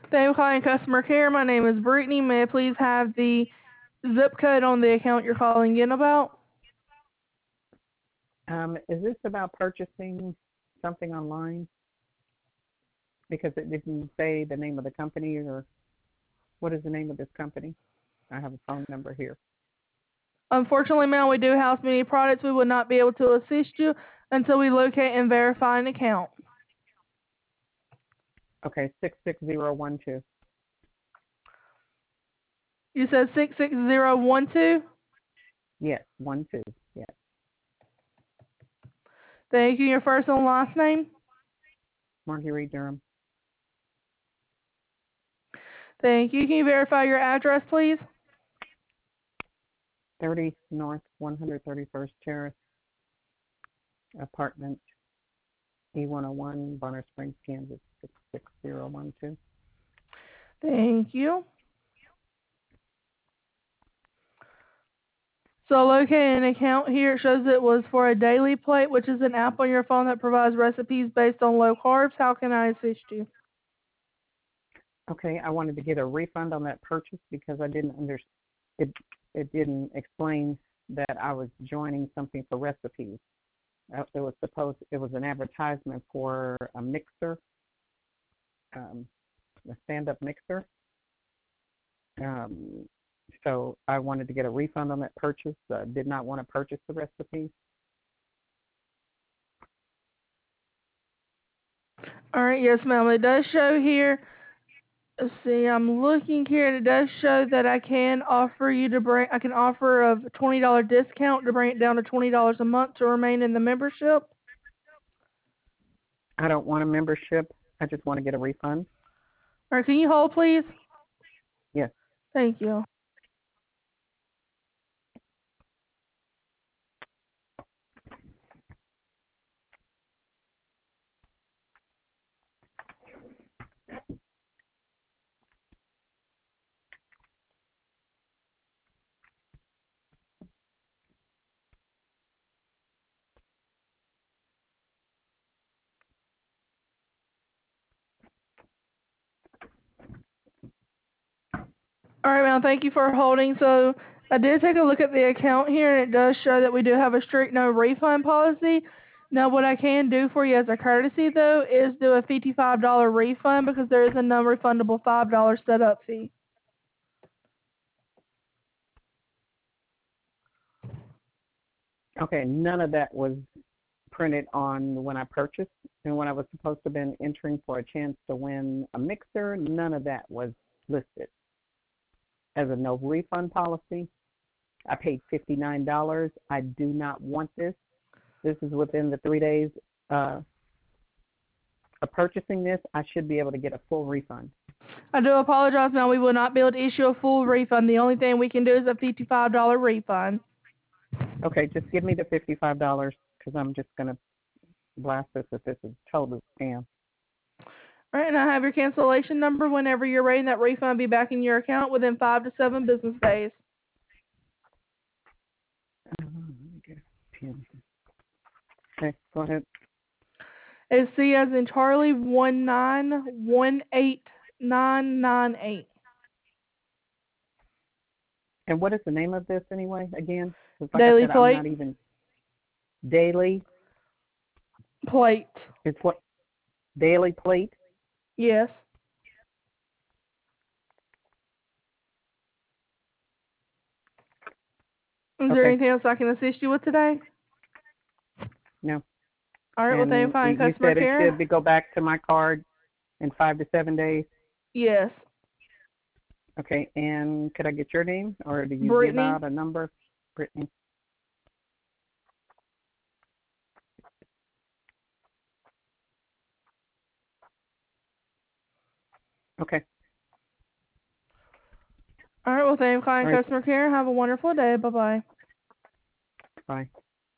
Thank you for calling customer care. My name is Brittany. May I please have the zip code on the account you're calling in about? Is this about purchasing something online? Because it didn't say the name of the company, or what is the name of this company? I have a phone number here. Unfortunately, ma'am, we do house many products. We would not be able to assist you until we locate and verify an account. Okay, 66012. You said 66012? Yes, 12. Yes. Thank you. Your first and last name? Marguerite Durham. Thank you. Can you verify your address, please? 30 North 131st Terrace, apartment E101, Bonner Springs, Kansas, 66012. Thank you. So locating an account here, it shows it was for a Daily Plate, which is an app on your phone that provides recipes based on low carbs. How can I assist you? Okay, I wanted to get a refund on that purchase because I didn't understand. It didn't explain that I was joining something for recipes. It was an advertisement for a mixer, a stand-up mixer. So I wanted to get a refund on that purchase. Did not want to purchase the recipe. All right, yes, ma'am. It does show here. Let's see, I'm looking here, and it does show that I can offer a $20 discount to bring it down to $20 a month to remain in the membership. I don't want a membership. I just want to get a refund. All right, can you hold, please? Yes. Thank you. All right, ma'am, thank you for holding. So I did take a look at the account here, and it does show that we do have a strict no refund policy. Now, what I can do for you as a courtesy, though, is do a $55 refund because there is a non-refundable $5 setup fee. Okay, none of that was printed on when I purchased, and when I was supposed to have been entering for a chance to win a mixer, none of that was listed as a no refund policy. I paid $59. I do not want this. This is within the 3 days of purchasing this. I should be able to get a full refund. I do apologize. Now, we will not be able to issue a full refund. The only thing we can do is a $55 refund. Okay, just give me the $55 because I'm just going to blast this if this is total scam. All right, and I have your cancellation number. Whenever you're ready, that refund will be back in your account within 5 to 7 business days. Let me get a pen. Okay, go ahead. It's C as in Charlie 1918998. And what is the name of this anyway, again? Like Daily I said, I'm Plate. not even Daily. Plate. It's what? Daily Plate? Yes. Is there anything else I can assist you with today? No. All right, well, thank you for calling you customer said care. it should go back to my card in 5 to 7 days? Yes. Okay, and could I get your name, or do you Brittany. give out a number? Brittany. Okay. All right, well, thank you for calling customer care. Have a wonderful day. Bye-bye. Bye.